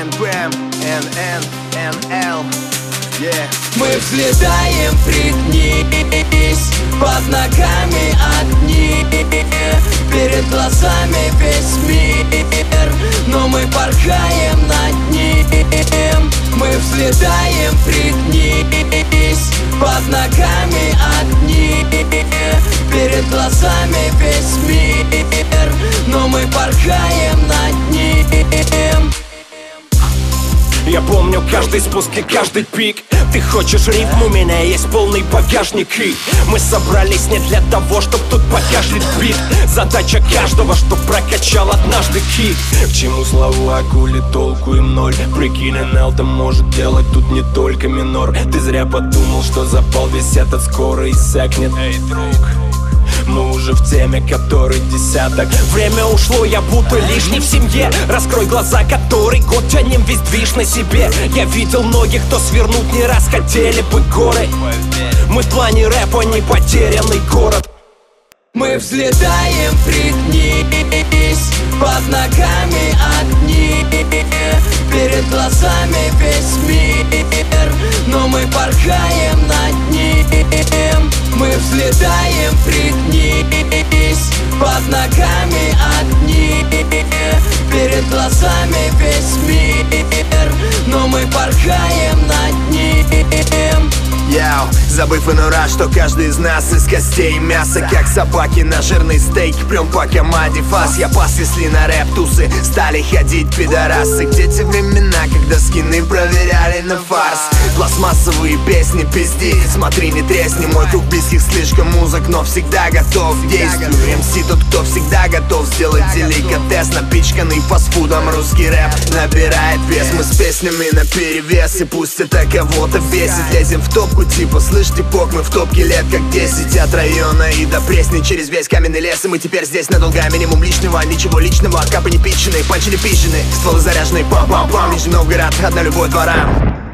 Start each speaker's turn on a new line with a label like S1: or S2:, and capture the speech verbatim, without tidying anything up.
S1: Н, Бэм, Н, Н, Н, Л. Yeah.
S2: Мы взлетаем, пригнись, под ногами огни, перед глазами весь мир, но мы порхаем над ним. Мы взлетаем, пригнись, под ногами огни, перед глазами весь мир, но мы порхаем над ним.
S3: Я помню каждый спуск и каждый пик. Ты хочешь рифм, у меня есть полный багажник. И мы собрались не для того, чтоб тут покажет бит. Задача каждого, чтоб прокачал однажды кик. К чему слова, коли толку им ноль? Прикинь, эн эл-то может делать тут не только минор. Ты зря подумал, что запал весь этот скоро иссякнет. Эй, друг, мы уже в теме, который десяток. Время ушло, я будто лишний в семье. Раскрой глаза, который год тянем весь движ на себе. Я видел многих, кто свернуть не раз хотели бы горы. Мы в плане рэпа не потерянный город.
S2: Мы взлетаем, пригнись, под ногами огни, перед глазами весь мир, но мы порхаем над ним. Мы взлетаем, пригнись, под ногами огни, перед глазами весь мир, но мы порхаем над ним.
S1: Яу, забыв иной раз, что каждый из нас из костей и мяса, как собаки на жирный стейк, прям по команде фас. Я пас, если на рэп-тусы стали ходить пидорасы. Где те времена, когда скины проверяли на фарс? Пластмассовые песни, пизди, смотри, не тресни. Мой круг близких слишком узок, но всегда готов к действию. эм си тот, кто всегда готов сделать деликатес, напичканный фастфудом. Русский рэп набирает вес, мы с песнями наперевес. И пусть это кого-то бесит, лезем в топку типа, слышь, типок, мы в топке лет как десять. От района и до Пресни через весь каменный лес. И мы теперь здесь надолго, минимум личного, ничего личного. Капы не пичены, панчи не пищены, стволы заряженные, пам-пам-пам. Нижний Новгород, одна любовь дворам.